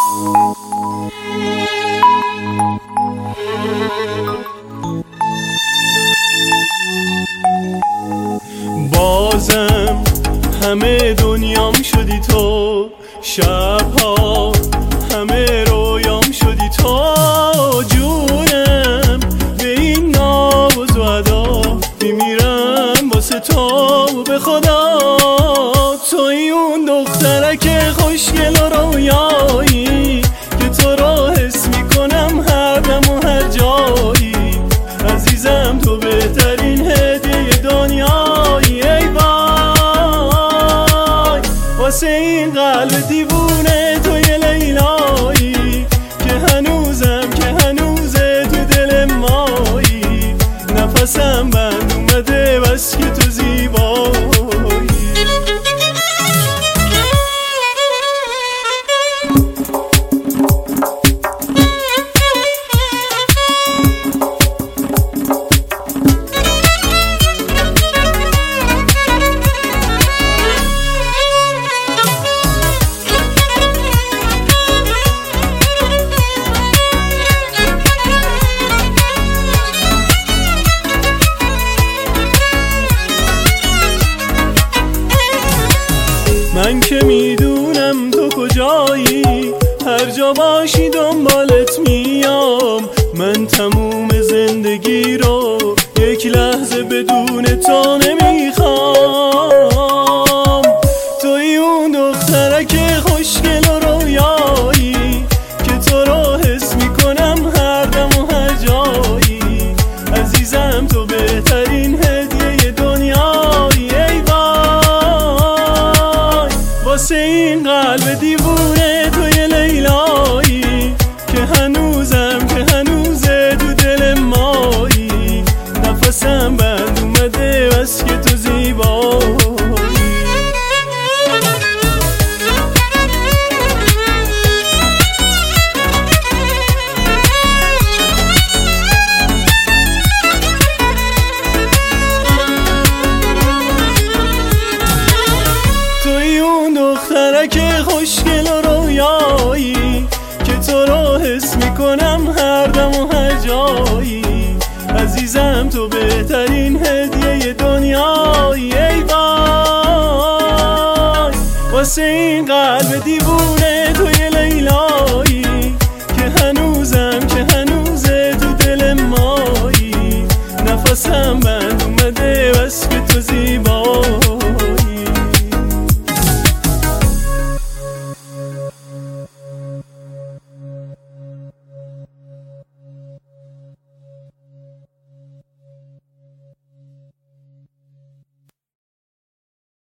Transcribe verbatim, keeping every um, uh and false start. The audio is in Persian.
بازم همه دنیام شدی تو، شبها همه رویام شدی تو، جونم به این ناز و ادا میمیرم واسه تو. به خدا توی اون دخترک خوشگل و رویایی که تو رو حس میکنم هر دم و هر جایی. عزیزم تو بهترین هدیه دنیایی. ای وای واسه این قلب دیوونه توی لیلایی که هنوزم که هنوزه تو دل مایی. نفسم بند اومده بس که تو زیبایی. من که میدونم تو کجایی، هر جا باشی دنبالت میام. من تموم زندگی رو یک لحظه بدون تو نمیخوام. توی اون دخترک خوشگل و رویایی که تو رو حس میکنم هر دم و هر جایی. عزیزم تو بهترین هدیه دنیایی. ای واسه این قلب دیوونه توی لیلایی که هنوزم که هنوزه تو دل مایی. نفسم بند اومده بس که تو زیبایی. دخترک خوشگل و رویایی که تو رو حس میکنم هر دم و هر جایی. عزیزم تو بهترین هدیه دنیایی. ای وای واسه این قلب دیوونه